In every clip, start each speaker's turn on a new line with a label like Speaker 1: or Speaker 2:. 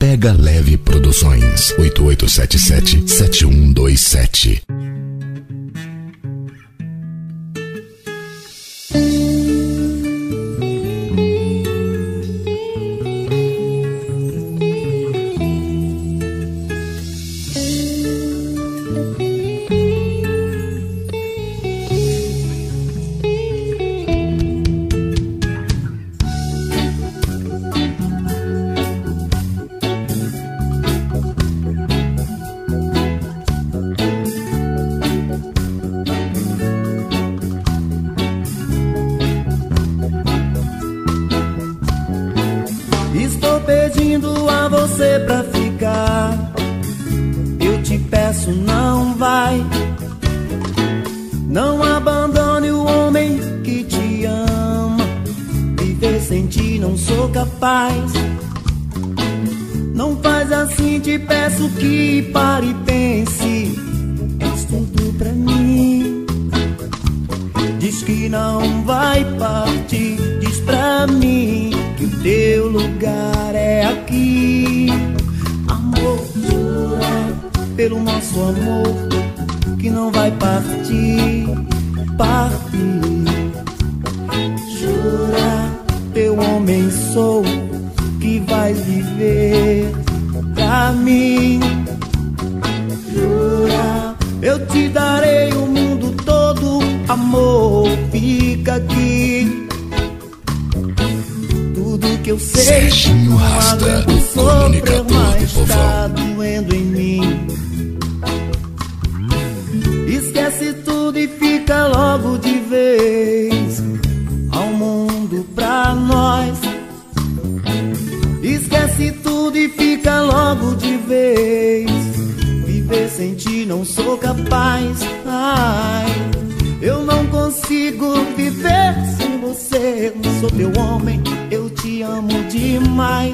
Speaker 1: Pega Leve Produções, 8877-7127.
Speaker 2: Estou pedindo a você pra ficar. Eu te peço, não vai. Não abandone o homem que te ama. Viver sem ti não sou capaz. Não faz assim, te peço que pare e pense. És tudo pra mim. Diz que não vai partir. Diz pra mim que o teu lugar é aqui. Amor, jura pelo nosso amor que não vai partir, partir. Jura, teu homem sou, que vais viver pra mim. Jura, eu te darei o mundo todo, amor, fica aqui. Tudo que eu sei,
Speaker 1: Serginho Rasta, o comunicador do povão.
Speaker 2: Tá doendo em mim. Esquece tudo e fica logo de vez. Há um mundo pra nós. Esquece tudo e fica logo de vez. Viver sem ti não sou capaz. Ai, eu não consigo viver sem você. Não sou teu homem, eu te amo demais.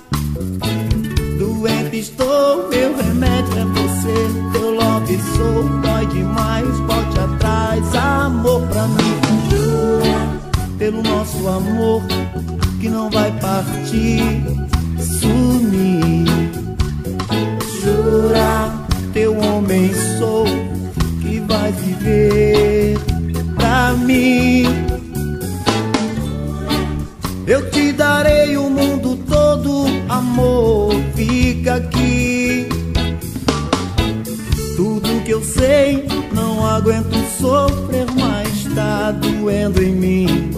Speaker 2: Doente estou, meu remédio é você. Teu love sou, dói demais. Volte atrás, amor pra mim. Jura pelo nosso amor que não vai partir, sumir. Jura, teu homem sou, que vai viver pra mim. Eu te darei o mundo todo, amor, fica aqui. Tudo que eu sei, não aguento sofrer mais, tá doendo em mim.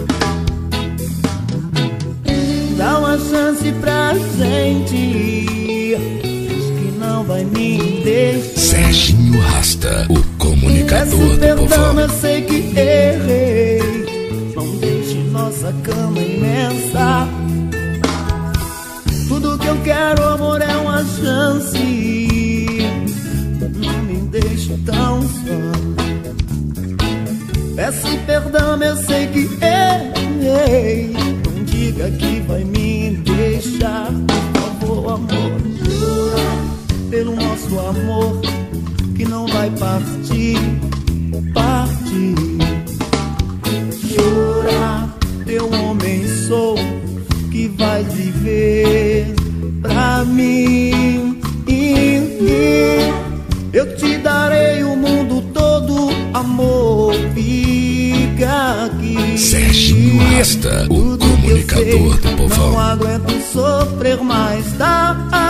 Speaker 2: Dá uma chance pra gente, diz que não vai me deixar.
Speaker 1: Serginho Rasta, o comunicador
Speaker 2: Peço
Speaker 1: do
Speaker 2: perdão,
Speaker 1: povão.
Speaker 2: eu sei que errei. Não deixe nossa cama imensa. Tudo que eu quero, amor, é uma chance. Não me deixe tão só. Peço perdão, eu sei que errei. Não diga que vai me deixar. Por favor, amor, jura pelo nosso amor que não vai partir, partir. Jura, teu homem sou, que vai viver pra mim. Eu te darei o mundo todo, amor, fica aqui.
Speaker 1: Serginho Rasta, o
Speaker 2: Tudo que eu
Speaker 1: comunicador
Speaker 2: sei,
Speaker 1: do povão.
Speaker 2: não aguento sofrer mais, tá?